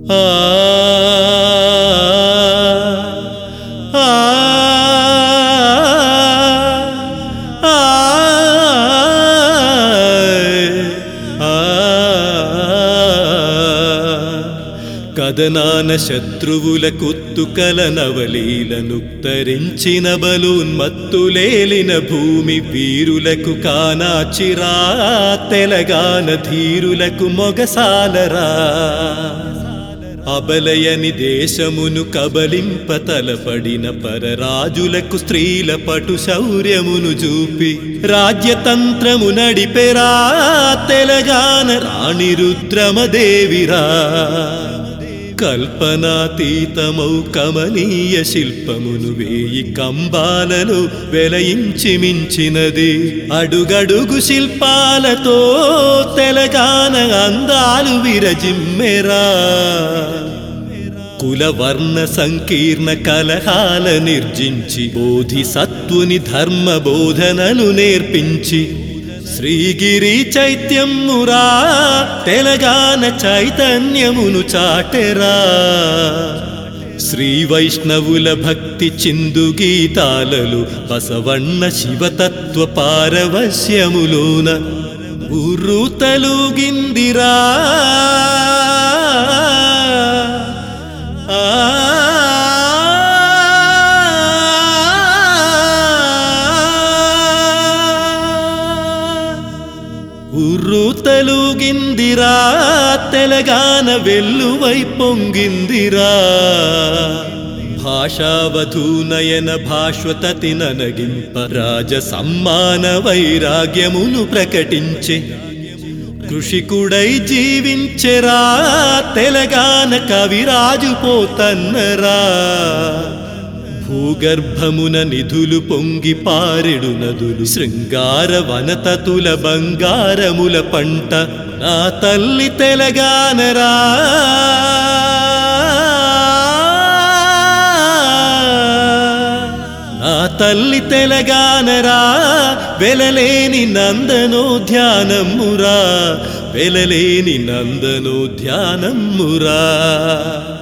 ఆ ఆ కదనాన శత్రువుల కుత్తుకల నవలీలనుత్తరించిన బలోన్మత్తులేలిన భూమి వీరులకు కానాచిరా తెలంగాణ ధీరులకు మొగసాలరా అబలయని దేశమును కబలింప తలపడిన పరరాజులకు స్త్రీల పటు శౌర్యమును చూపి రాజ్యతంత్రము నడిపెరా తెలంగాణ రాణి రుద్రమదేవిరా కల్పనాతీతమౌ కమనీయ శిల్పమును వేయి కంబాలలో వెలయించి మించినది అడుగడుగు శిల్పాలతో తెలంగాణ అందాలు విరజిమ్మెరా కులవర్ణ సంకీర్ణ కలహాల నిర్జించి బోధిసత్వుని ధర్మ బోధనలు నేర్పించి శ్రీగిరి చైత్యమురా తెలంగాణ చైతన్యమును చాటెరా శ్రీ వైష్ణవుల భక్తి చిందు గీతాలలో బసవಣ್ణ శివతత్వ పారవశ్యములోన ఉర్రూతలుగిందిరా ఉర్రూతలుగిందిరా తెలంగాణ వెల్లువై పొంగిందిరా భాషావధూనయన భాష్వతతి ననగింప రాజ సమ్మాన వైరాగ్యమును ప్రకటించే కృషికుడై జీవించెరా తెలంగాణ కవిరాజు పోతన్నరా భూగర్భమున నిధులు పొంగి పారెడు నదులు శృంగార వనతతుల బంగారముల పంట నా తల్లి తెలంగాణరా నా తల్లి తెలంగాణరా వెలలేని నందనోద్యానమురా వెలలేని నందనోద్యానమురా